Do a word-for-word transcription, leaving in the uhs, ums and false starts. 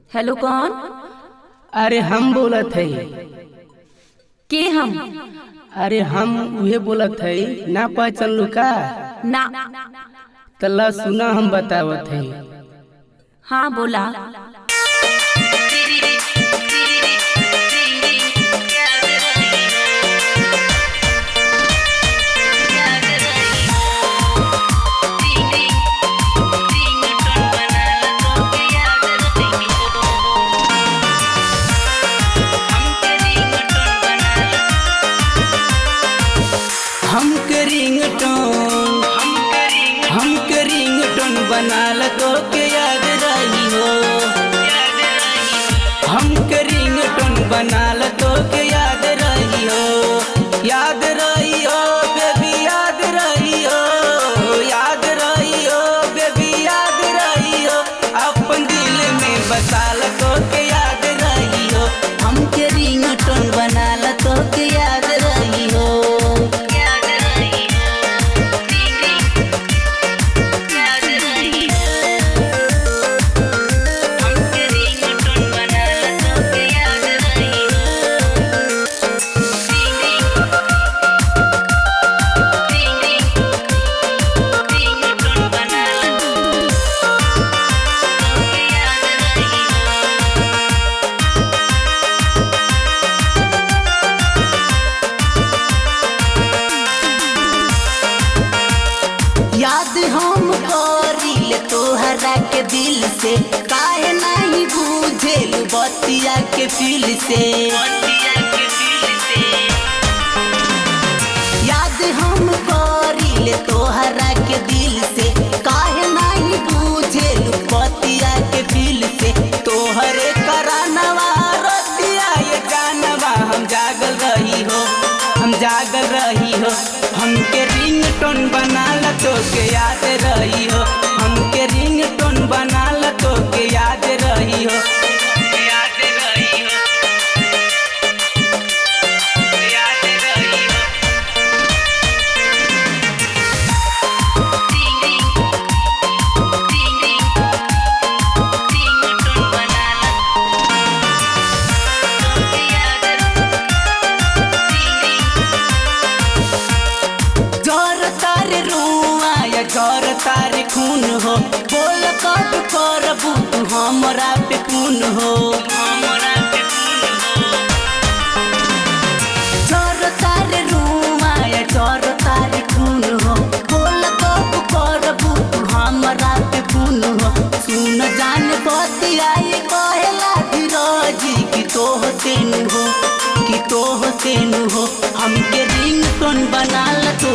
Hello कौन? अरे हम बोलत है। के हम? अरे हम उहे बोलत है, ना पहचान लू का? ना। तल्ला सुना हम बतावत है। हाँ बोला। हमके रिंगटोन हमके रिंगटोन बनाल तो के याद रही हो। हमके रिंगटोन बनाल तो के याद रही हो। याद रही हो बेबी, याद रही हो, याद रही हो बेबी, याद रही हो। अपन दिल में बसाल तो के याद रही हो। हमके रिंगटोन बनाल तो के याद रही हो। याद हम करिले तोहरा के दिल से, काहे नहीं बुझेल बतिया के फील से। याद हम करिले तोहरा के दिल से, काहे नहीं बुझेल बतिया के फील से। तोहरे करानवा रतिया ये जानवा हम जागल रही हो, हम जागल रही हो। हमके रिंगटोन बनाल तो के याद रही हो। हमके रिंगटोन बनाल तो के याद रही हो। याद रही हो, याद रही हो। जर तारे खून हो, बोल कब करबू तू हमरा पे खून हो। जर तारे रुआ या जर तारे खून हो, बोल कब करबू तू हमरा पे खून हो। सुन जान बतियाई कहेला धीरजी कि तोह तेनु हो, कि तोह तेनु हो। हमके रिंगटोन बनाल तो